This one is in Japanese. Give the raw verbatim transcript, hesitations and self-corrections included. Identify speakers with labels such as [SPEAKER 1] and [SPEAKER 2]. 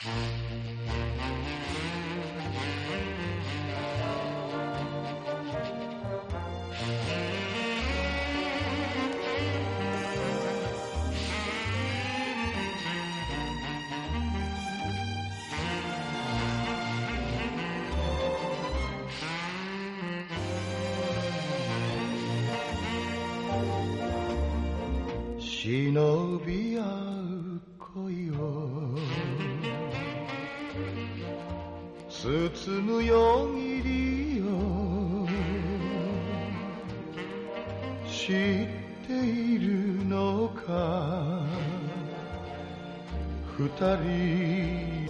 [SPEAKER 1] 忍び合う恋を包むよぎりを知っているのか二人